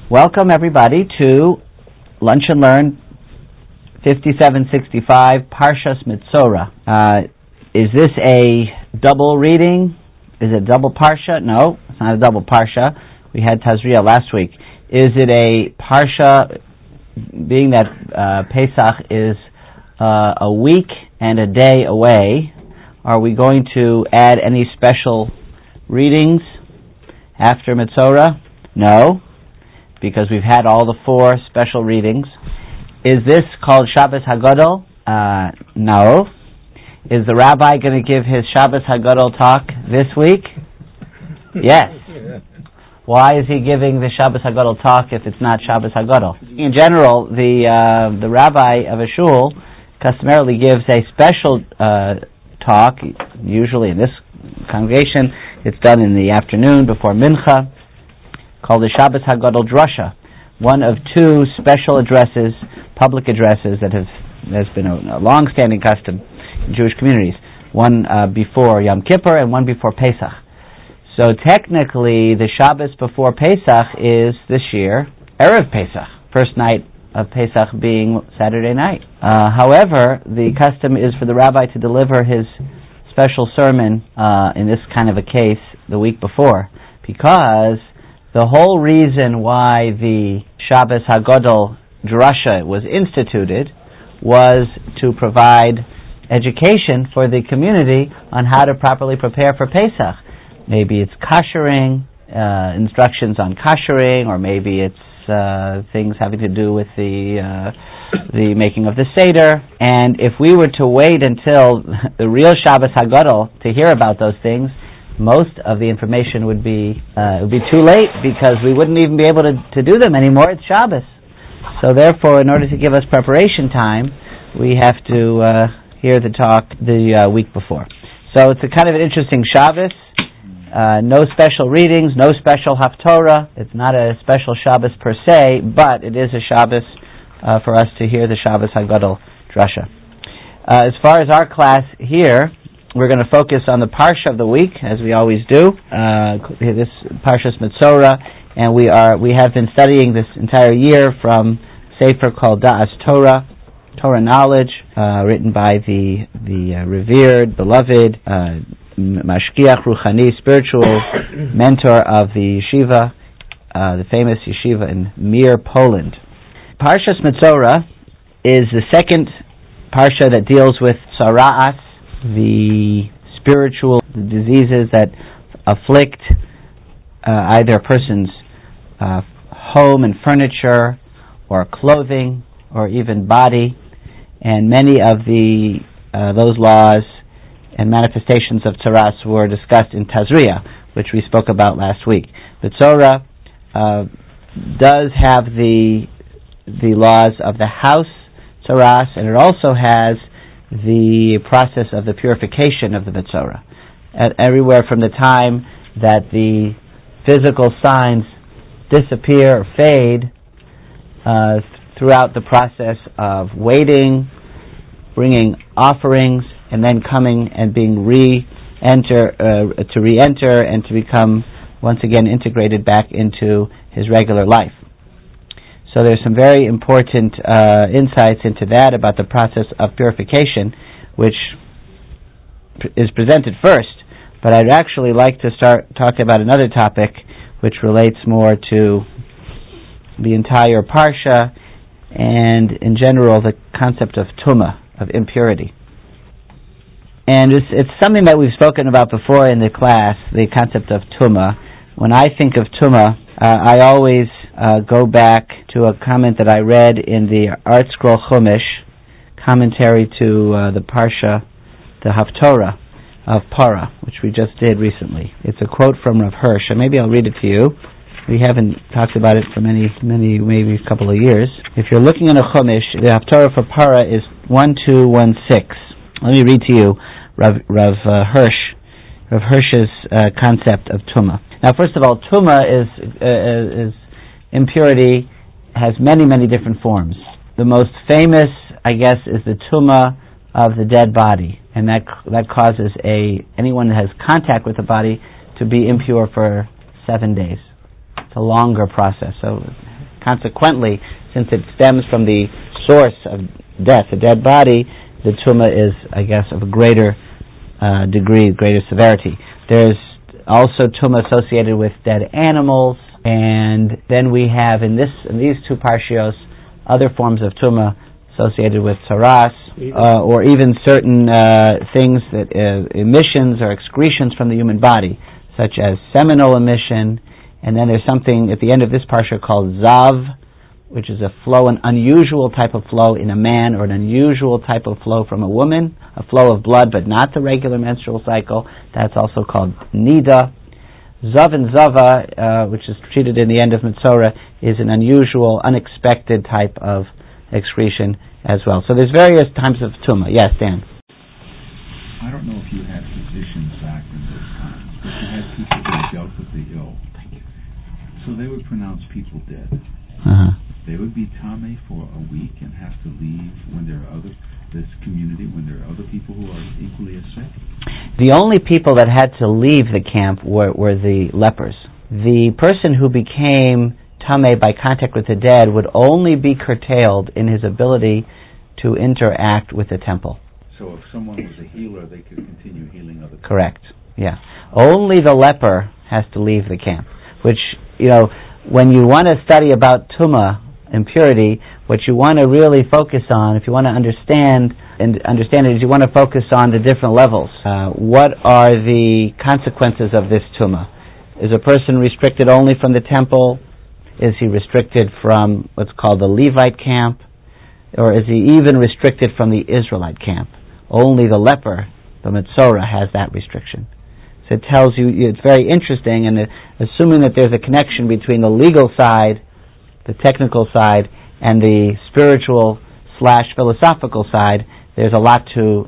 Welcome everybody to Lunch and Learn 5765 Parshas Metzora. Is this a double reading? Is it double Parsha? No, it's not a double Parsha. We had Tazria last week. Is it a Parsha, being that Pesach is a week and a day away? Are we going to add any special readings after Metzora? No, because we've had all the 4 special readings. Is this called Shabbos Hagadol? No. Is the rabbi going to give his Shabbos Hagadol talk this week? Yes. Why is he giving the Shabbos Hagadol talk if it's not Shabbos Hagadol? In general, the rabbi of a shul customarily gives a special talk. Usually in this congregation, it's done in the afternoon before Mincha, called the Shabbos Hagadol Drasha, one of 2 special addresses, public addresses that has been a long-standing custom in Jewish communities. One before Yom Kippur and one before Pesach. So technically, the Shabbos before Pesach is this year Erev Pesach, first night of Pesach being Saturday night. However, the custom is for the rabbi to deliver his special sermon in this kind of a case the week before, because the whole reason why the Shabbos Hagadol Drasha was instituted was to provide education for the community on how to properly prepare for Pesach. Maybe it's koshering, instructions on koshering, or maybe it's things having to do with the making of the Seder. And if we were to wait until the real Shabbos Hagadol to hear about those things, most of the information would be too late, because we wouldn't even be able to do them anymore. It's Shabbos. So therefore, in order to give us preparation time, we have to hear the talk the week before. So it's a kind of an interesting Shabbos. No special readings, no special Haftorah. It's not a special Shabbos per se, but it is a Shabbos for us to hear the Shabbos Hagadol Drasha. As far as our class here, we're going to focus on the Parsha of the week, as we always do. This Parshas Metzora, and we have been studying this entire year from Sefer called Da'as Torah, Torah Knowledge, written by the revered, beloved Mashgiach Ruchani, spiritual mentor of the yeshiva, the famous yeshiva in Mir, Poland. Parshas Metzora is the second Parsha that deals with Tzara'as, the spiritual diseases that afflict either a person's home and furniture, or clothing, or even body. And many of those laws and manifestations of Tzaras were discussed in Tazria, which we spoke about last week. The Torah does have the laws of the house Tzaras, and it also has the process of the purification of the Metzora. Everywhere from the time that the physical signs disappear or fade, throughout the process of waiting, bringing offerings, and then coming and being re-enter and to become once again integrated back into his regular life. So there's some very important insights into that about the process of purification, which is presented first. But I'd actually like to start talking about another topic, which relates more to the entire Parsha and, in general, the concept of tumah, of impurity. And it's something that we've spoken about before in the class, the concept of tumah. When I think of tumah, I always go back to a comment that I read in the Art Scroll Chumash, commentary to the Parsha, the Haftorah of Parah, which we just did recently. It's a quote from Rav Hirsch, and maybe I'll read it to you. We haven't talked about it for maybe a couple of years. If you're looking in a Chumash, the Haftorah for Parah is 1216. Let me read to you Rav Hirsch's concept of tumah. Now, first of all, tumah is impurity, has many, many different forms. The most famous, I guess, is the tumah of the dead body, and that causes anyone that has contact with the body to be impure for 7 days. It's a longer process. So Consequently, since it stems from the source of death, a dead body, the tumah is, I guess, of a greater degree, greater severity. There's also tumah associated with dead animals, and then we have in these two parshios other forms of tumah associated with saras, or even certain things that emissions or excretions from the human body, such as seminal emission. And then there's something at the end of this parsha called zav, which is a flow, an unusual type of flow in a man, or an unusual type of flow from a woman, a flow of blood, but not the regular menstrual cycle. That's also called nida. Zav and zava, which is treated in the end of Metzora, is an unusual, unexpected type of excretion as well. So there's various types of tumah. Yes, Dan? I don't know if you had physicians back in those times, but you had people who dealt with the ill. So they would pronounce people dead. Uh-huh. They would be tameh for a week and have to leave when there are this community, when there are other people who are equally as sick. The only people that had to leave the camp were the lepers. The person who became tameh by contact with the dead would only be curtailed in his ability to interact with the temple. So if someone was a healer, they could continue healing other people. Correct. Yeah. Only the leper has to leave the camp, which, when you want to study about tumah, impurity, what you want to really focus on, if you want to understand it, is you want to focus on the different levels. What are the consequences of this tumah? Is a person restricted only from the temple? Is he restricted from what's called the Levite camp? Or is he even restricted from the Israelite camp? Only the leper, the Metzora, has that restriction. So it tells you, it's very interesting, and assuming that there's a connection between the legal side, the technical side, and the spiritual/philosophical side, there's a lot to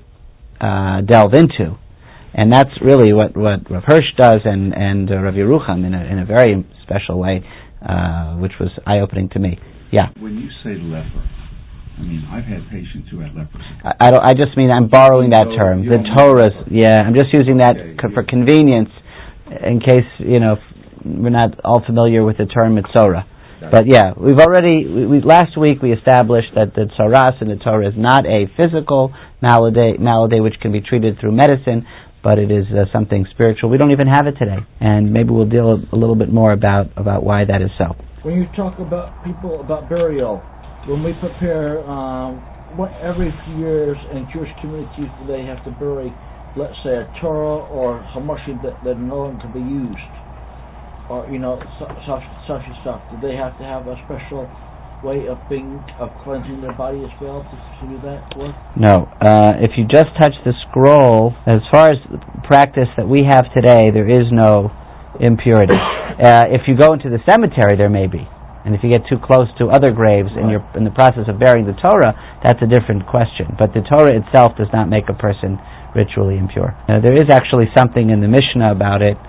delve into. And that's really what Rav Hirsch does, and Rav Yerucham in a very special way, which was eye-opening to me. Yeah. When you say leper, I mean, I've had patients who had leprosy. I just mean I'm borrowing that term. The Torah's, I'm just using that for convenience, in case we're not all familiar with the term Metzora. But we've already last week we established that the tsaras in the Torah is not a physical malady which can be treated through medicine, but it is something spiritual. We don't even have it today, and maybe we'll deal a little bit more about why that is so. When you talk about burial, when we prepare, every few years in Jewish communities do they have to bury, let's say, a Torah or Hamashim that no longer can be used, or such stuff? Do they have to have a special way of cleansing their body as well to do that work? No. If you just touch the scroll, as far as the practice that we have today, there is no impurity. If you go into the cemetery, there may be. And if you get too close to other graves in the process of burying the Torah, that's a different question. But the Torah itself does not make a person ritually impure. There is actually something in the Mishnah about it,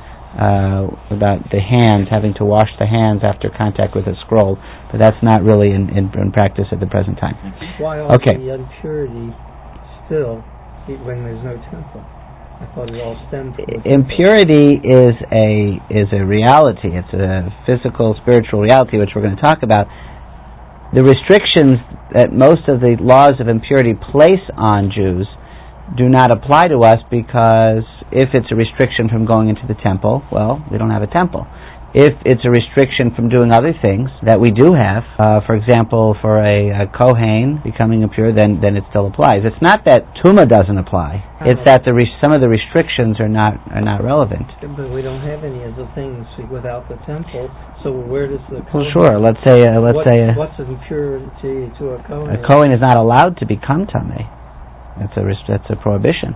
about the hands, having to wash the hands after contact with a scroll, but that's not really in practice at the present time. Why also the impurity still when there's no temple? I thought it all stemmed from impurity is a reality. It's a physical, spiritual reality, which we're going to talk about. The restrictions that most of the laws of impurity place on Jews do not apply to us, because if it's a restriction from going into the temple, well, we don't have a temple. If it's a restriction from doing other things that we do have, for example, for a Kohen becoming impure, then it still applies. It's not that Tumah doesn't apply. It's that some of the restrictions are not relevant. But we don't have any of the things without the temple. So where does the Kohen... Well, sure. Let's say what's impurity to a Kohen? A Kohen is not allowed to become Tameh. That's a prohibition.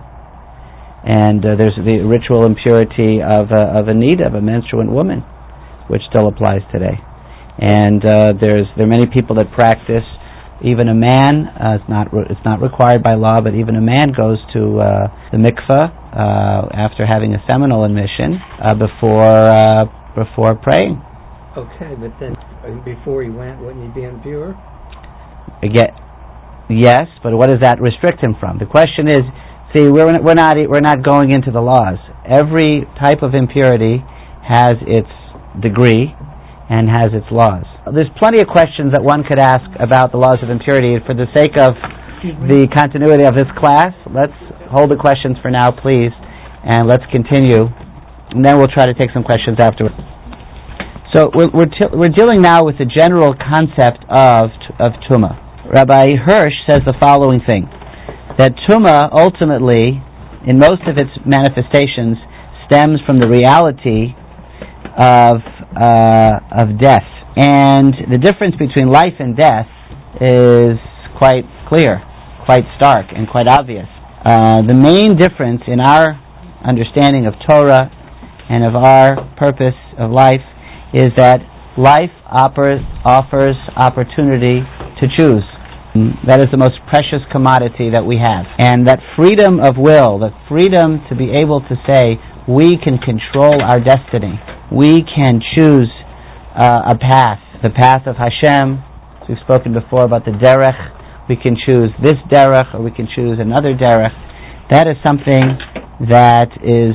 And there's the ritual impurity of a nida, of a menstruant woman, which still applies today. And there are many people that practice. Even a man, it's not required by law, but even a man goes to the mikveh after having a seminal emission before praying. Okay, but then before he went, wouldn't he be impure? Again, yes, but what does that restrict him from? The question is, see, we're not going into the laws. Every type of impurity has its degree, and has its laws. There's plenty of questions that one could ask about the laws of impurity. For the sake of the continuity of this class, let's hold the questions for now, please, and let's continue, and then we'll try to take some questions afterwards. So we're dealing now with the general concept of Tumah. Rabbi Hirsch says the following thing, that Tumah ultimately, in most of its manifestations, stems from the reality of death. And the difference between life and death is quite clear, quite stark, and quite obvious. The main difference in our understanding of Torah and of our purpose of life is that life offers opportunity to choose. That is the most precious commodity that we have. And that freedom of will, that freedom to be able to say, we can control our destiny. We can choose a path, the path of Hashem. We've spoken before about the derech. We can choose this derech, or we can choose another derech. That is something that is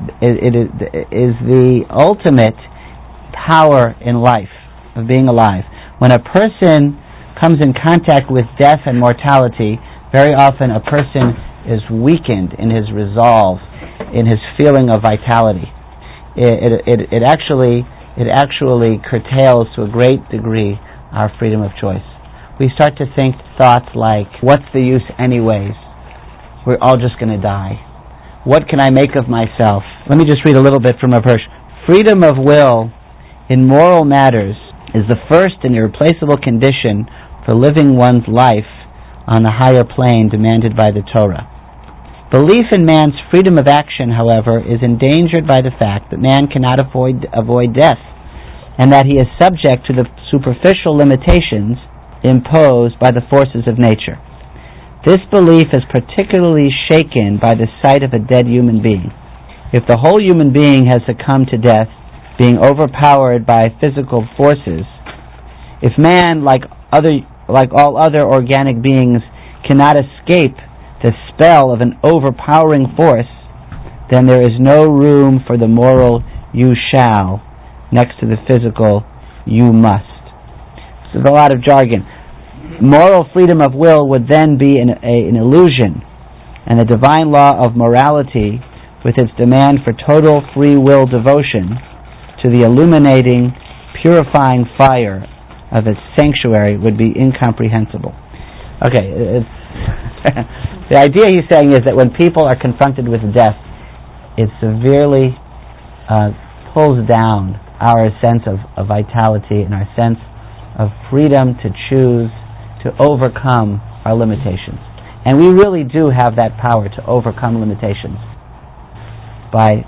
the ultimate power in life, of being alive. When a person comes in contact with death and mortality, very often a person is weakened in his resolve, in his feeling of vitality. It actually curtails to a great degree our freedom of choice. We start to think thoughts like, what's the use anyways? We're all just going to die. What can I make of myself? Let me just read a little bit from Rav Hirsch. Freedom of will in moral matters is the first and irreplaceable condition for living one's life on the higher plane demanded by the Torah. Belief in man's freedom of action, however, is endangered by the fact that man cannot avoid death, and that he is subject to the superficial limitations imposed by the forces of nature. This belief is particularly shaken by the sight of a dead human being. If the whole human being has succumbed to death, being overpowered by physical forces, if man, like all other organic beings, cannot escape the spell of an overpowering force, then there is no room for the moral "you shall" next to the physical "you must." This is a lot of jargon. Moral freedom of will would then be an illusion, and the divine law of morality, with its demand for total free will devotion to the illuminating, purifying fire of its sanctuary, would be incomprehensible. Okay, the idea he's saying is that when people are confronted with death, it severely pulls down our sense of vitality and our sense of freedom to choose to overcome our limitations. And we really do have that power to overcome limitations by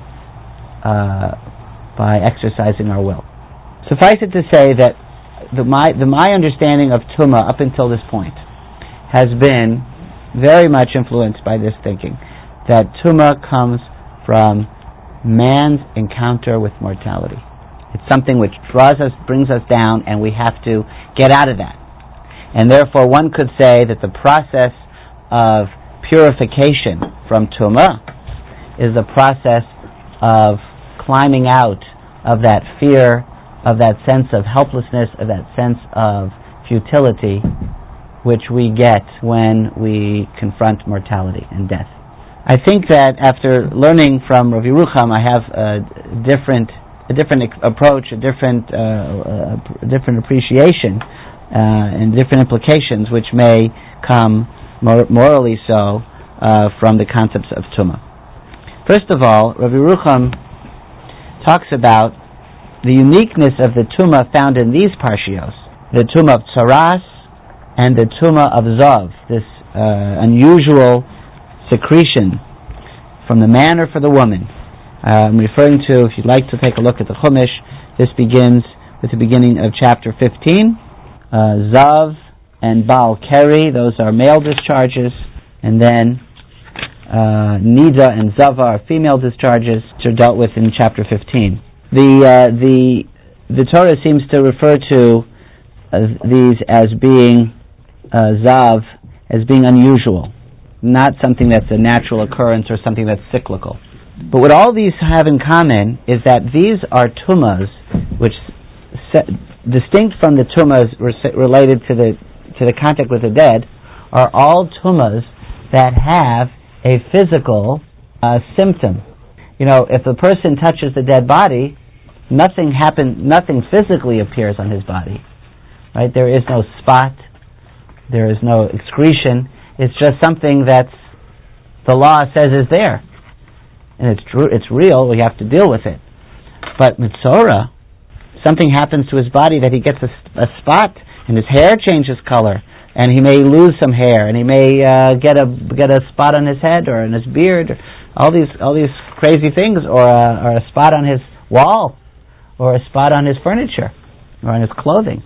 exercising our will. Suffice it to say that my understanding of Tumah up until this point has been very much influenced by this thinking, that Tumah comes from man's encounter with mortality. It's something which brings us down, and we have to get out of that. And therefore one could say that the process of purification from Tumah is the process of climbing out of that fear, of that sense of helplessness, of that sense of futility which we get when we confront mortality and death. I think that after learning from Rav Yerucham, I have a different approach, a different appreciation, and different implications which may come morally so from the concepts of Tumah. First of all, Rav Yerucham talks about the uniqueness of the Tumah found in these parshios, the Tumah of Tsaras and the Tumah of Zav, this unusual secretion from the man or for the woman. I'm referring to, if you'd like to take a look at the Chumash, this begins with the beginning of chapter 15. Zav and Baal Keri, those are male discharges, and then Nida and Zava are female discharges, which are dealt with in chapter 15. The Torah seems to refer to these as being Zav, as being unusual, not something that's a natural occurrence or something that's cyclical. But what all these have in common is that these are Tumahs which distinct from the tumas related to the contact with the dead, are all tumas that have a physical symptom. If a person touches the dead body, nothing physically appears on his body. Right? There is no spot, there is no excretion. It's just something that the law says is there, and it's true. It's real. We have to deal with it. But Mitzora, something happens to his body that he gets a spot, and his hair changes color, and he may lose some hair, and he may get a spot on his head or in his beard, or all these crazy things, or a spot on his wall, or a spot on his furniture, or on his clothing.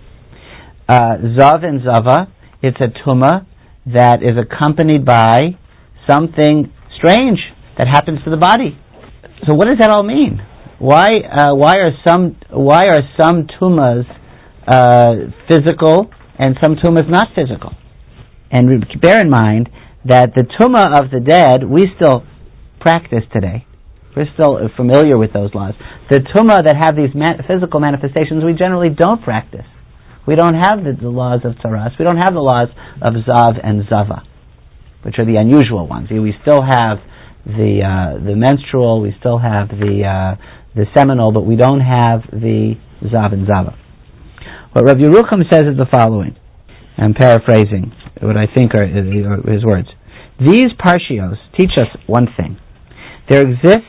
Zav and Zava, it's a tumah that is accompanied by something strange that happens to the body. So what does that all mean? Why are some tumas physical and some tumas not physical? And bear in mind that the tumah of the dead we still practice today. We're still familiar with those laws. The tumah that have these physical manifestations we generally don't practice. We don't have the laws of tzaras. We don't have the laws of zav and zava, which are the unusual ones. We still have the menstrual. We still have the seminal, but we don't have the zav and zava. What Rav Yerucham says is the following. I'm paraphrasing what I think are his words. These parshios teach us one thing. There exists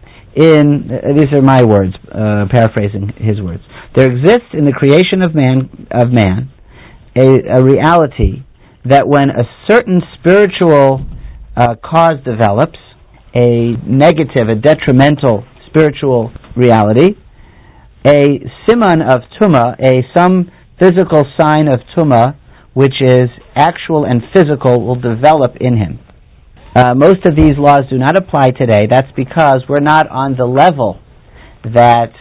these are my words, paraphrasing his words. There exists in the creation of man a reality that when a certain spiritual cause develops, a negative, a detrimental spiritual reality, a siman of tumah, some physical sign of tumah, which is actual and physical, will develop in him. Most of these laws do not apply today. That's because we're not on the level that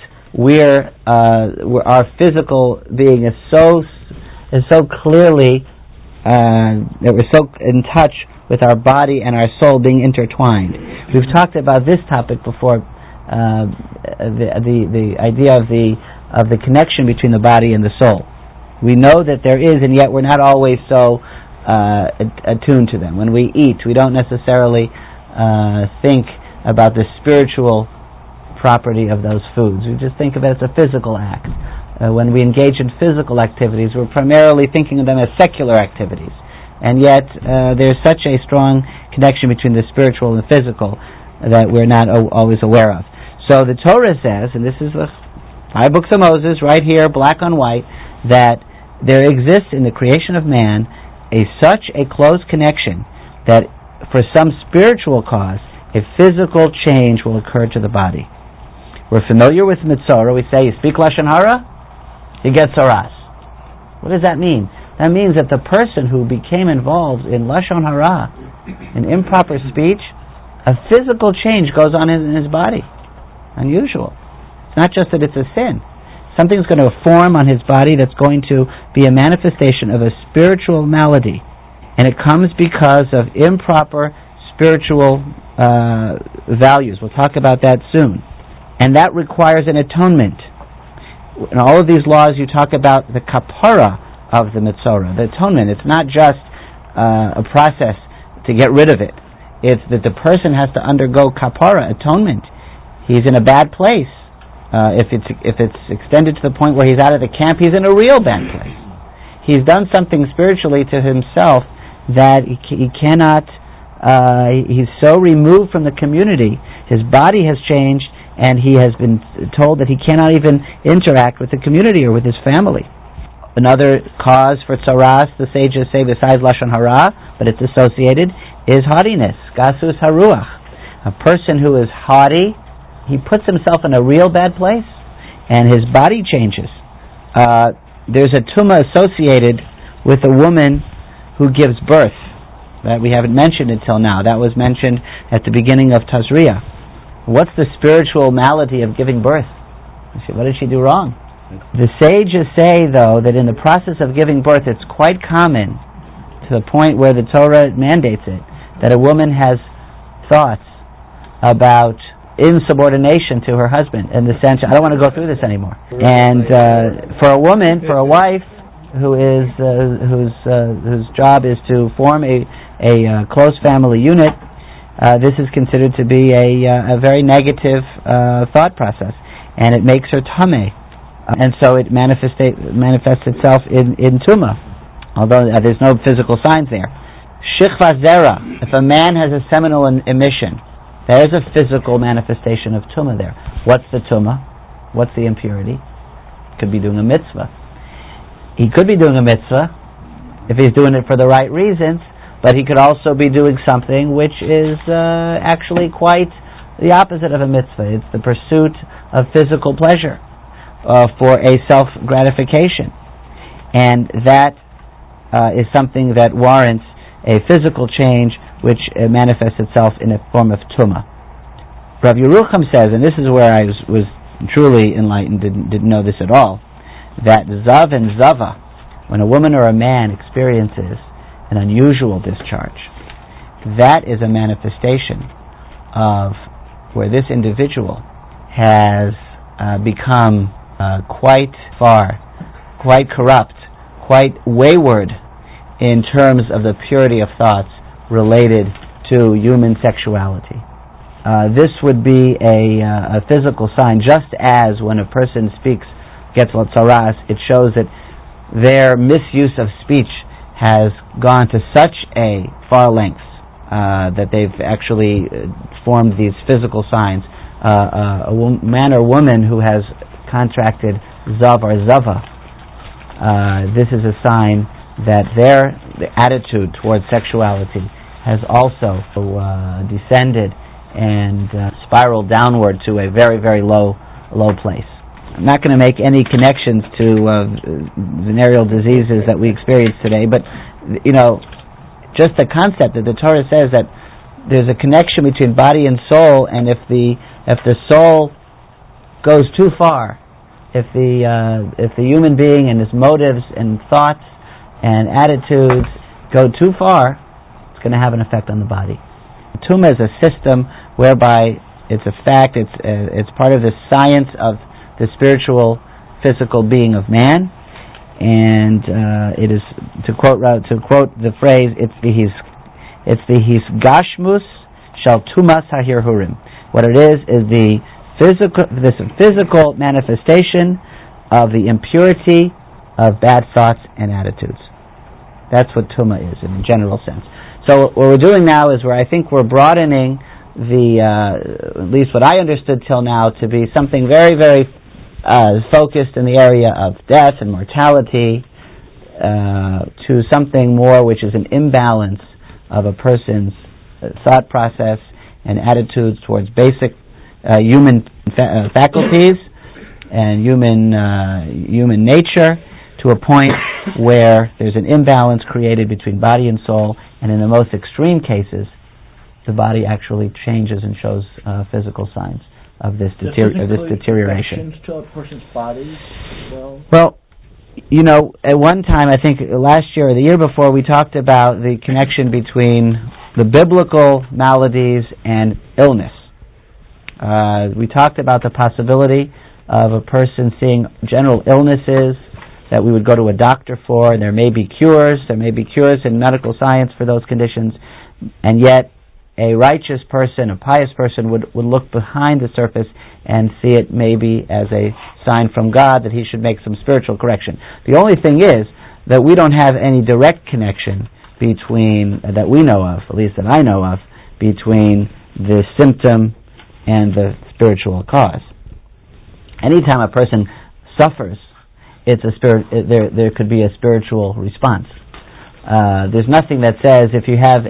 our physical being is so clearly that we're so in touch with our body and our soul being intertwined. We've talked about this topic before. The idea of the connection between the body and the soul. We know that there is, and yet we're not always so attuned to them. When we eat, we don't necessarily think about the spiritual property of those foods. We just think of it as a physical act. When we engage in physical activities, we're primarily thinking of them as secular activities. And yet there's such a strong connection between the spiritual and the physical that we're not always aware of. So the Torah says, and this is the 5 books of Moses right here, black on white, that there exists in the creation of man such a close connection that for some spiritual cause, a physical change will occur to the body. We're familiar with Mitzora. We say, you speak Lashon Hara, you get Tzaras. What does that mean? That means that the person who became involved in Lashon Hara, in improper speech, a physical change goes on in his body. Unusual. It's not just that it's a sin. Something's going to form on his body that's going to be a manifestation of a spiritual malady. And it comes because of improper spiritual values. We'll talk about that soon. And that requires an atonement. In all of these laws you talk about the kapara of the Mitzora, the atonement. It's not just a process to get rid of it. It's that the person has to undergo kapara, atonement. He's in a bad place. If it's extended to the point where he's out of the camp, he's in a real bad place. He's done something spiritually to himself that he cannot, he's so removed from the community, his body has changed, and he has been told that he cannot even interact with the community or with his family. Another cause for tzaras, the sages say, besides Lashon Hara, but it's associated, is haughtiness, gasus haruach. A person who is haughty, he puts himself in a real bad place, and his body changes. There's a tumah associated with a woman who gives birth that we haven't mentioned until now. That was mentioned at the beginning of Tazria. What's the spiritual malady of giving birth? What did she do wrong? The sages say, though, that in the process of giving birth, it's quite common, to the point where the Torah mandates it, that a woman has thoughts about insubordination to her husband, in the sense, I don't want to go through this anymore. And for a woman, for a wife whose job is to form a close family unit, this is considered to be a very negative thought process, and it makes her tameh, and so it manifests itself in tumah, although there's no physical signs there. Shichva zera, if a man has a seminal emission, there's a physical manifestation of tumah there. What's the tumah? What's the impurity? Could be doing a mitzvah. He could be doing a mitzvah if he's doing it for the right reasons, but he could also be doing something which is actually quite the opposite of a mitzvah. It's the pursuit of physical pleasure for a self-gratification. And that is something that warrants a physical change which manifests itself in a form of tumah. Rav Yerucham says, and this is where I was truly enlightened, didn't know this at all, that zav and zava, when a woman or a man experiences an unusual discharge, that is a manifestation of where this individual has become quite corrupt, quite wayward in terms of the purity of thoughts related to human sexuality. This would be a physical sign, just as when a person speaks Getzal Tzaras, it shows that their misuse of speech has gone to such a far length that they've actually formed these physical signs. A man or woman who has contracted Zav or Zava, this is a sign that their attitude towards sexuality has also descended and spiraled downward to a very, very low place. I'm not going to make any connections to venereal diseases that we experience today, but just the concept that the Torah says that there's a connection between body and soul, and if the soul goes too far, if the human being and his motives and thoughts and attitudes go too far, it's going to have an effect on the body. Tumah is a system whereby it's a fact, it's part of the science of the spiritual, physical being of man, and it is, to quote the phrase, it's the hisgashmus shel tumas hahirhurim. What it is the physical manifestation of the impurity of bad thoughts and attitudes. That's what tumah is in a general sense. So what we're doing now is I think we're broadening at least what I understood till now, to be something very, very focused in the area of death and mortality, to something more which is an imbalance of a person's thought process and attitudes towards basic human faculties and human nature, to a point where there's an imbalance created between body and soul, and in the most extreme cases, the body actually changes and shows physical signs of this deterioration. To a person's body? Well, at one time, I think last year or the year before, we talked about the connection between the biblical maladies and illness. We talked about the possibility of a person seeing general illnesses that we would go to a doctor for, and there may be cures in medical science for those conditions, and yet a righteous person, a pious person, would look behind the surface and see it maybe as a sign from God that he should make some spiritual correction. The only thing is that we don't have any direct connection between, that we know of, at least that I know of, between the symptom and the spiritual cause. Anytime a person suffers, there could be a spiritual response. There's nothing that says if you have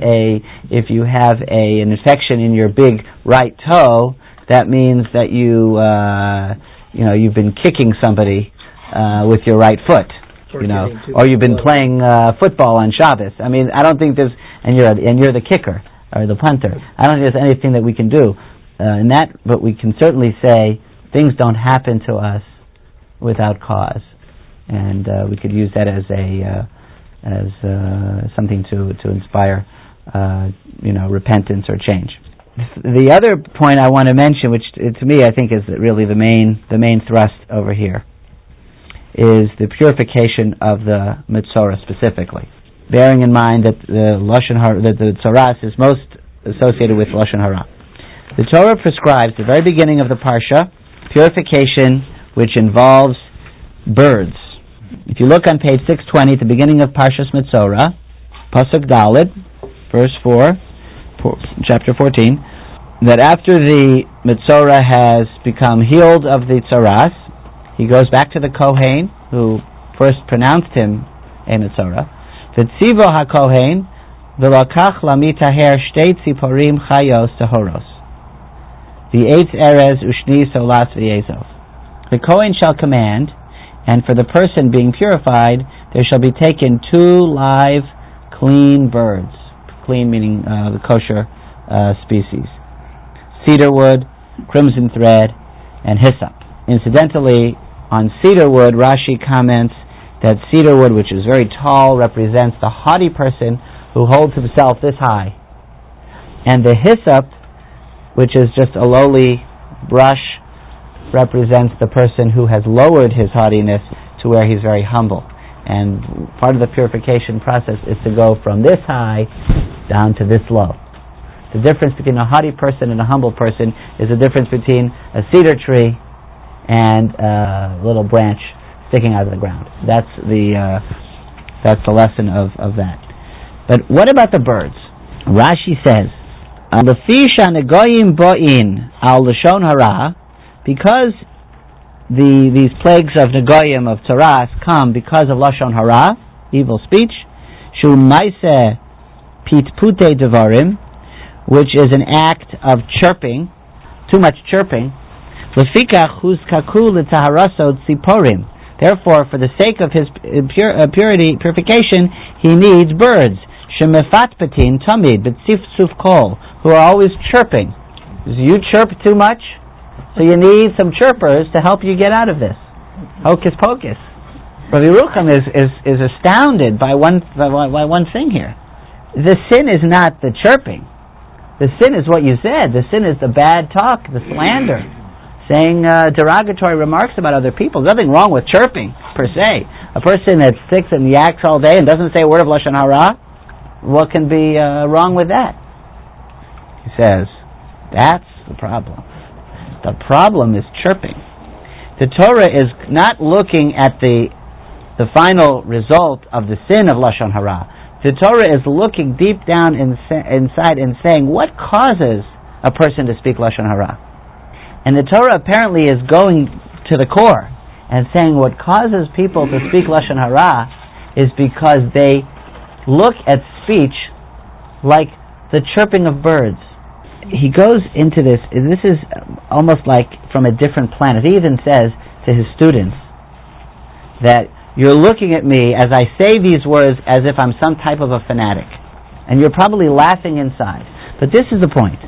an infection in your big right toe, that means that you've been kicking somebody with your right foot, or you've been playing football on Shabbos. I mean, I don't think there's, and you're the kicker or the punter. I don't think there's anything that we can do in that, but we can certainly say things don't happen to us without cause, and we could use that as something to inspire repentance or change. The other point I want to mention, which to me I think is really the main thrust over here, is the purification of the Metzora specifically, bearing in mind that the Tzoras is most associated with Lashon Hara. The Torah prescribes, at the very beginning of the Parsha, purification which involves birds. If you look on page 620 at the beginning of Parshas Metzora, Pasuk Daled, verse 4, chapter 14, that after the Metzora has become healed of the Tzoras, he goes back to the Kohen, who first pronounced him a Metzora. V'tzivo ha-Kohen, v'lakach lamitaher shtei tziporim chayos tehoros. V'etz erez ushni solas v'yezov. The Kohen shall command, and for the person being purified, there shall be taken 2 live, clean birds. Clean meaning the kosher species. Cedar wood, crimson thread, and hyssop. Incidentally, on cedar wood, Rashi comments that cedar wood, which is very tall, represents the haughty person who holds himself this high. And the hyssop, which is just a lowly brush, represents the person who has lowered his haughtiness to where he's very humble. And part of the purification process is to go from this high down to this low. The difference between a haughty person and a humble person is the difference between a cedar tree and a little branch sticking out of the ground. That's the lesson of that. But what about the birds? Rashi says, "Lefisha negoyim bo'in al lashon hara," because these plagues of negoyim, of tzoras, come because of lashon hara, evil speech, shu maiseh pitpute devarim, which is an act of chirping, too much chirping. Lefikach huzkaku l'taharasot tziporim. Therefore, for the sake of his purification, he needs birds. Shemefatpatin tamid b'tziftzuf kol, who are always chirping. You chirp too much, so you need some chirpers to help you get out of this. Hocus pocus. Rabbi Yerucham is astounded by one thing here. The sin is not the chirping. The sin is what you said. The sin is the bad talk, the slander, saying derogatory remarks about other people. There's nothing wrong with chirping, per se. A person that sits and yaks all day and doesn't say a word of Lashon Hara, what can be wrong with that? He says, that's the problem. The problem is chirping. The Torah is not looking at the final result of the sin of Lashon Hara. The Torah is looking deep down inside and saying, what causes a person to speak Lashon Hara? And the Torah apparently is going to the core and saying what causes people to speak Lashon Hara is because they look at speech like the chirping of birds. He goes into this is almost like from a different planet. He even says to his students that you're looking at me as I say these words as if I'm some type of a fanatic. And you're probably laughing inside. But this is the point.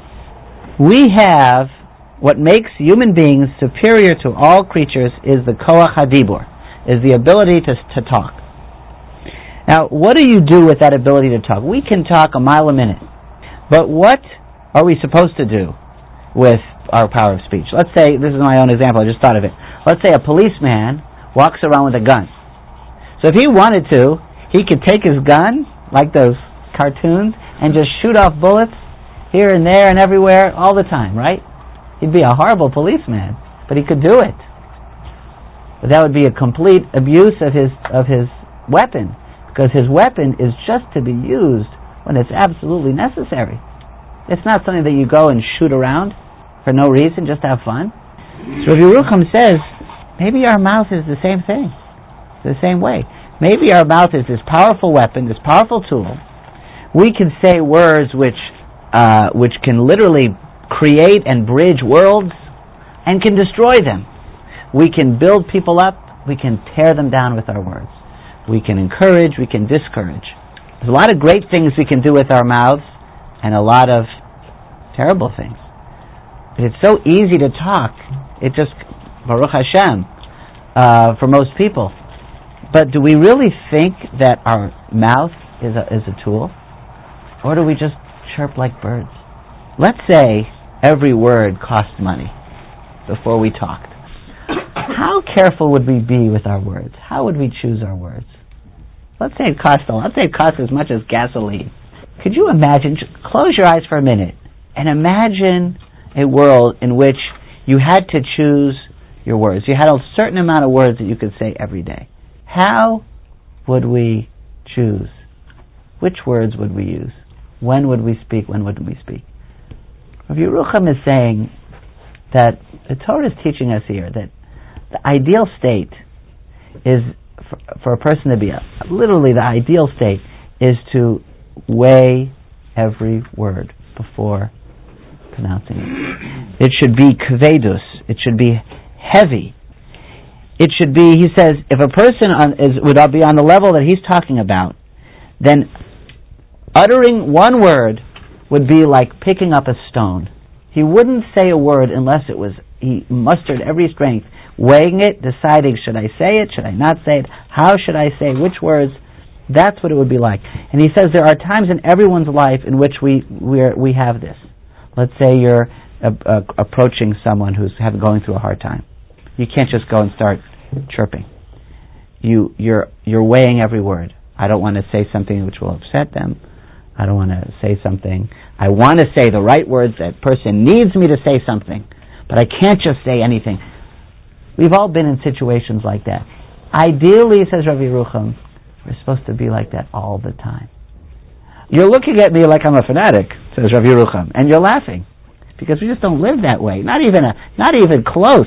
We have what makes human beings superior to all creatures is the koach hadibur, is the ability to talk. Now, what do you do with that ability to talk? We can talk a mile a minute. But what are we supposed to do with our power of speech? Let's say, this is my own example, I just thought of it. Let's say a policeman walks around with a gun. So if he wanted to, he could take his gun, like those cartoons, and just shoot off bullets here and there and everywhere all the time, right? He'd be a horrible policeman, but he could do it. But that would be a complete abuse of his weapon, because his weapon is just to be used when it's absolutely necessary. It's not something that you go and shoot around for no reason, just to have fun. So Rabbi Yerucham says, maybe our mouth is the same thing. The same way. Maybe our mouth is this powerful weapon, this powerful tool. We can say words which can literally create and bridge worlds and can destroy them. We can build people up, we can tear them down with our words. We can encourage, we can discourage. There's a lot of great things we can do with our mouths and a lot of terrible things. But it's so easy to talk. It just, Baruch Hashem, for most people. But do we really think that our mouth is a tool? Or do we just chirp like birds? let's say every word cost money before we talked. How careful would we be with our words? How would we choose our words? Let's say it costs a lot. Let's say it costs as much as gasoline. Could you imagine, close your eyes for a minute, and imagine a world in which you had to choose your words. You had a certain amount of words that you could say every day. How would we choose? Which words would we use? When would we speak? When wouldn't we speak? Rav Yerucham is saying that the Torah is teaching us here that the ideal state is for a person to be literally the ideal state is to weigh every word before pronouncing it. It should be kvedus. It should be heavy. It should be, he says, if a person would be on the level that he's talking about, then uttering one word would be like picking up a stone. He wouldn't say a word unless he mustered every strength, weighing it, deciding, should I say it, should I not say it, how should I say which words. That's what it would be like. And he says there are times in everyone's life in which we have this. Let's say you're approaching someone who's going through a hard time. You can't just go and start chirping. You're weighing every word. I don't want to say something which will upset them. I don't want to say something. I want to say the right words. That person needs me to say something, but I can't just say anything. We've all been in situations like that. Ideally, says Rav Yerucham, we're supposed to be like that all the time. You're looking at me like I'm a fanatic, says Rav Yerucham, and you're laughing because we just don't live that way. Not even close.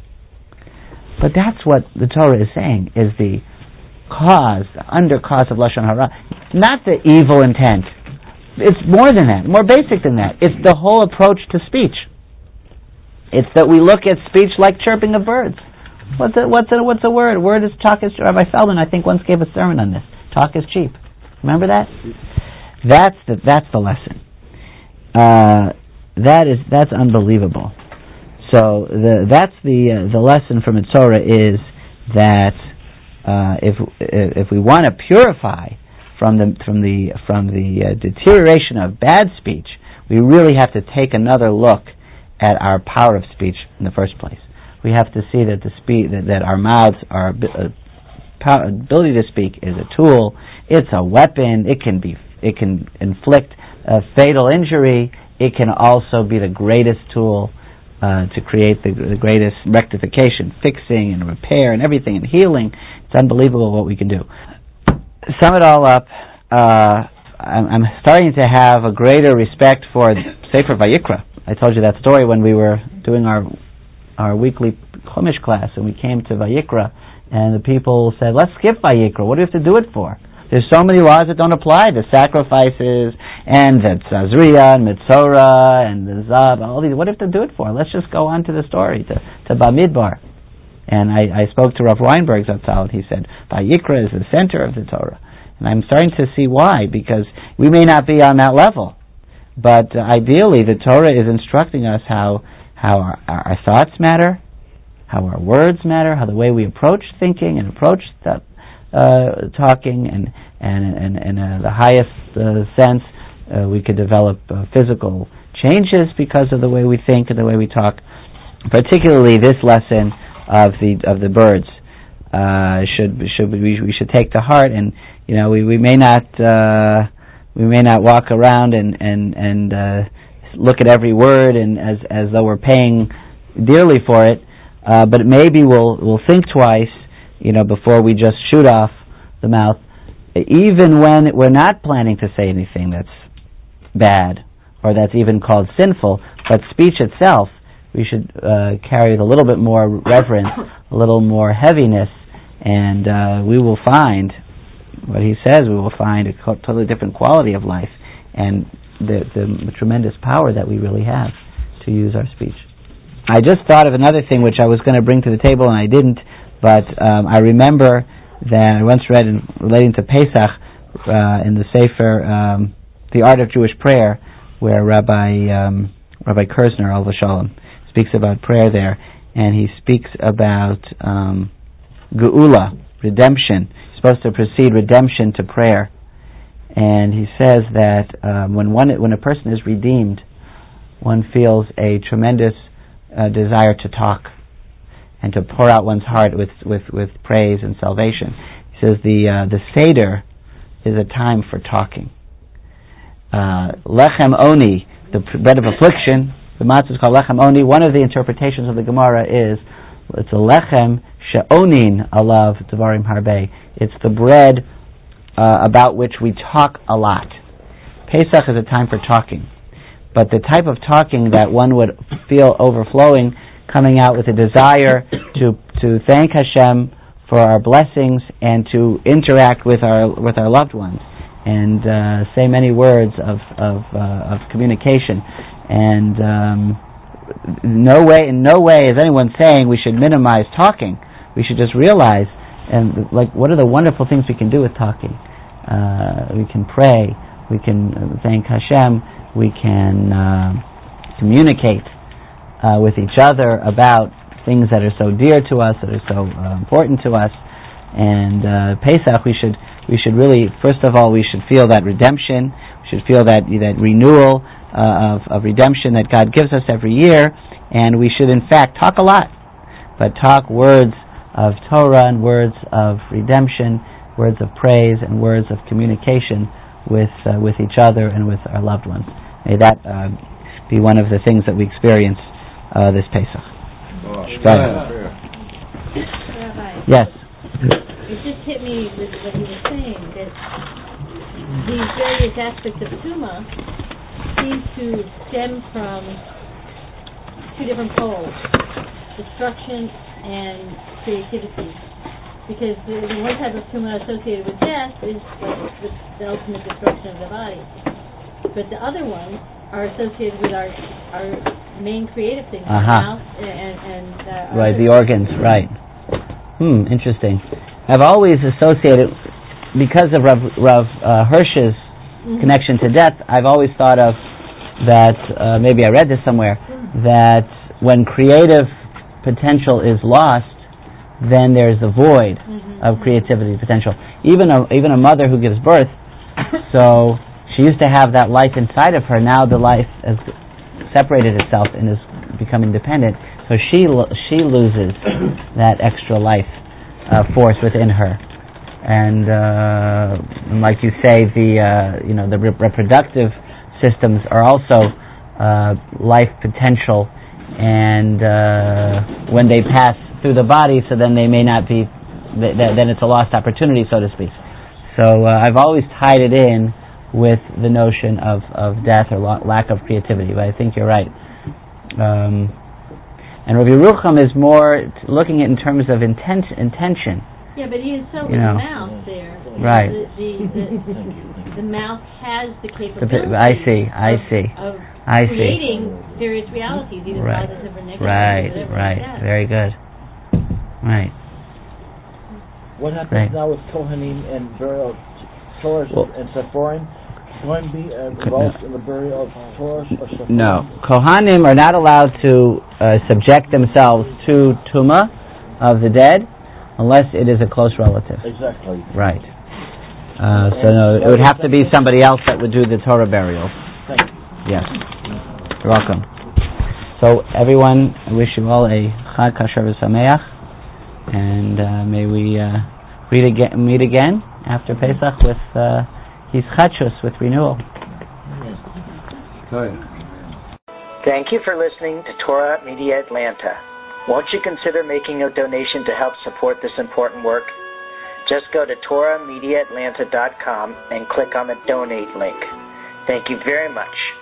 But that's what the Torah is saying is the cause, the under cause of Lashon Hara. Not the evil intent. It's more than that, more basic than that. It's the whole approach to speech. It's that we look at speech like chirping of birds. What's a word? A word is talk is. Rabbi Feldman, I think, once gave a sermon on this. Talk is cheap. Remember that? That's the lesson. That's unbelievable. So that's the lesson from the Torah is that if we want to purify from the deterioration of bad speech, we really have to take another look at our power of speech in the first place. We have to see that that our mouths, our ability to speak, is a tool. It's a weapon. It can inflict a fatal injury. It can also be the greatest tool to create the greatest rectification, fixing and repair and everything and healing. It's unbelievable what we can do. Sum it all up. I'm starting to have a greater respect for Sefer Vayikra. I told you that story when we were doing our weekly Chumash class, and we came to Vayikra, and the people said, "Let's skip Vayikra. What do we have to do it for? There's so many laws that don't apply. The sacrifices, and the Tzazria, and Mitzorah, and the Zav, all these. What do we have to do it for? Let's just go on to the story, to Bamidbar." And I spoke to Rav Weinberg Zatzal, and he said, Vayikra is the center of the Torah. And I'm starting to see why, because we may not be on that level. But ideally, the Torah is instructing us how our thoughts matter, how our words matter, how the way we approach thinking and approach talking, and the highest sense, we could develop physical changes because of the way we think and the way we talk. Particularly, this lesson of the birds we should take to heart, and we may not walk around and look at every word and as though we're paying dearly for it, but maybe we'll think twice, before we just shoot off the mouth, even when we're not planning to say anything that's bad or that's even called sinful. But speech itself, we should carry it a little bit more reverence, a little more heaviness, and we will find what he says. We will find a totally different quality of life and the tremendous power that we really have to use our speech. I just thought of another thing which I was going to bring to the table and I didn't, but I remember that I once read relating to Pesach in the Sefer The Art of Jewish Prayer, where Rabbi Kerzner, Alav Shalom, speaks about prayer there, and he speaks about Geula, redemption. You're supposed to precede redemption to prayer. And he says that when a person is redeemed, one feels a tremendous desire to talk and to pour out one's heart with praise and salvation. He says the Seder is a time for talking. Lechem Oni, the bread of affliction, the matzah is called Lechem Oni. One of the interpretations of the Gemara is it's a Lechem She'onin alav Devarim Harbe. It's the bread about which we talk a lot. Pesach is a time for talking, but the type of talking that one would feel overflowing, coming out with a desire to thank Hashem for our blessings and to interact with our loved ones and say many words of communication. And in no way is anyone saying we should minimize talking. We should just realize what are the wonderful things we can do with talking. We can pray. We can thank Hashem. We can communicate with each other about things that are so dear to us, that are so important to us. And Pesach, we should really, first of all, we should feel that redemption. We should feel that renewal of redemption that God gives us every year. And we should, in fact, talk a lot, but talk words of Torah and words of redemption, words of praise and words of communication with each other and with our loved ones. May that be one of the things that we experience this Pesach. Yes. It just hit me with what he was saying, that these various aspects of Tuma seem to stem from two different poles, destruction and creativity. Because the one type of Tuma associated with death is like the ultimate destruction of the body. But the other ones are associated with our main creative things, our mouth and right, the organs, right. Interesting. I've always associated, because of Rav Hirsch's connection to death, I've always thought of that, maybe I read this somewhere, that when creative potential is lost, then there's a void of creativity potential. Even a mother who gives birth, so she used to have that life inside of her. Now the life has separated itself and is becoming dependent. So she loses that extra life force within her. And like you say, the reproductive systems are also life potential, and when they pass through the body, so then they may not be. Then it's a lost opportunity, so to speak. So I've always tied it in with the notion of death or lack of creativity, but I think you're right. And Rabbi Yerucham is more looking at it in terms of intention. Yeah, but he is so with the mouth there. Right. The mouth has the capability. I see. Of creating various realities, either positive or negative. Right. Very good. Right. What happens now with Kohanim and burial Torah and Sephorim? Going to be involved in the burial of Torah or Sephorim? No. Kohanim are not allowed to subject themselves to Tuma of the dead unless it is a close relative. Exactly. Right. So no, it would have to be somebody else that would do the Torah burial. Thank you. Yes. You're welcome. So everyone, I wish you all a Chag Kasher V'Sameach, and may we meet again after Pesach with His Chadshus, with renewal. Thank you for listening to Torah Media Atlanta. Won't you consider making a donation to help support this important work? Just go to TorahMediaAtlanta.com and click on the donate link. Thank you very much.